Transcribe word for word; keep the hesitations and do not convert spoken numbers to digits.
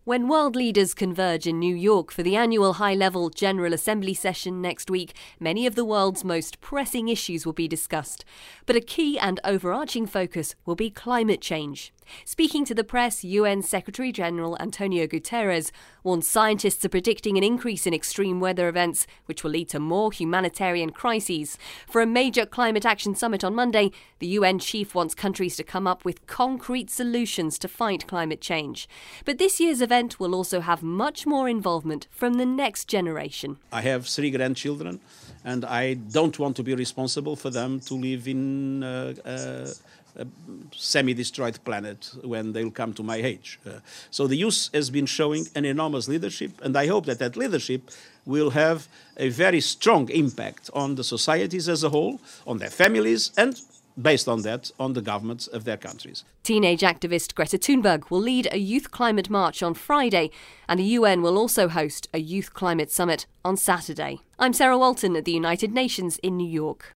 When world leaders converge in New York for the annual high-level General Assembly session next week, many of the world's most pressing issues will be discussed. But a key and overarching focus will be climate change. Speaking to the press, U N Secretary-General Antonio Guterres warned scientists are predicting an increase in extreme weather events, which will lead to more humanitarian crises. For a major climate action summit on Monday, the U N chief wants countries to come up with concrete solutions to fight climate change. But this year's event will also have much more involvement from the next generation. I have three grandchildren, and I don't want to be responsible for them to live in uh, uh, a semi-destroyed planet when they'll come to my age. Uh, so the youth has been showing an enormous leadership, and I hope that that leadership will have a very strong impact on the societies as a whole, on their families, and based on that, on the governments of their countries. Teenage activist Greta Thunberg will lead a youth climate march on Friday, and the U N will also host a youth climate summit on Saturday. I'm Sarah Walton at the United Nations in New York.